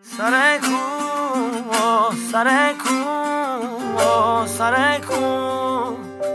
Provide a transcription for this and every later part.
سر کو سر کو سر کو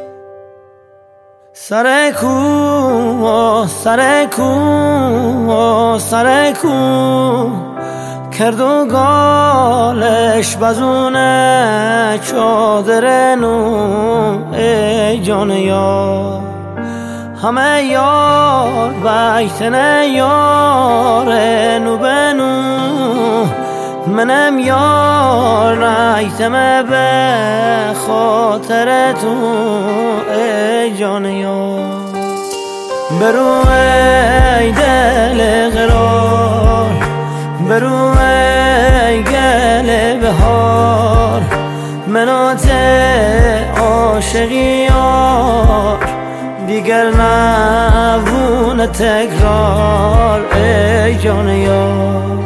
سر کو سر کو سر کو کرد و گالش بزونه چادر نو ای جان یار همه یار بیتنه یار نو بنو منم یار نیتمه به خاطر تو ای جان یار برو ای دل قرار برو ای گل بهار منات عاشقی یار دیگر نبونه تکرار ای جان یار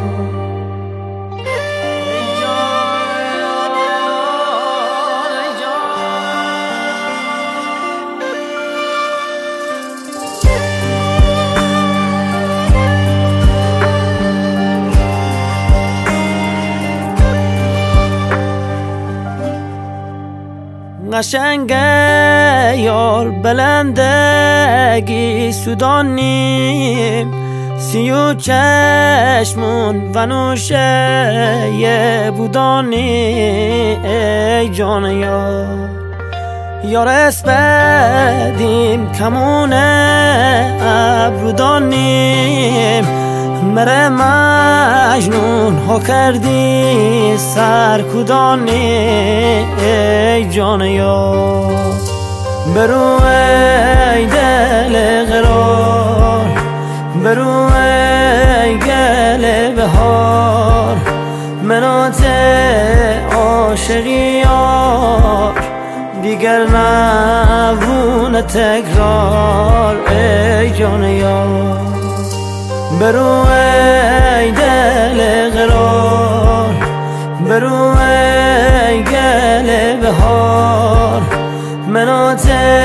قشنگه یار بلندگی سودانیم سیو چشمون و نوشه یه بودانی ای جان یار یار اسپدیم کمونه ابرودانیم مره مجنون ها کردی سرکودانی ای جان یار برو ای دل قرار برو ای گل بهار منات عاشقی یار دیگر نبونه تکرار ای جان یار برو ای دل قرار برو ای گل بهار منات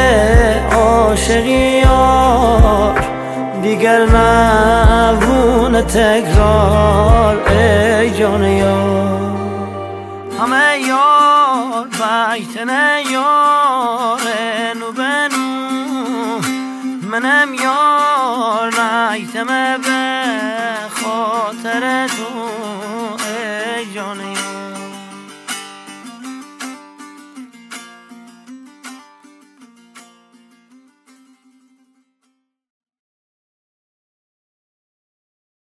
عاشقی یار دیگر نبونه تکرار ای جان یار همه یار بیتنه یار نو بنو منم یار نیتمه به خاطر تو ای جان یار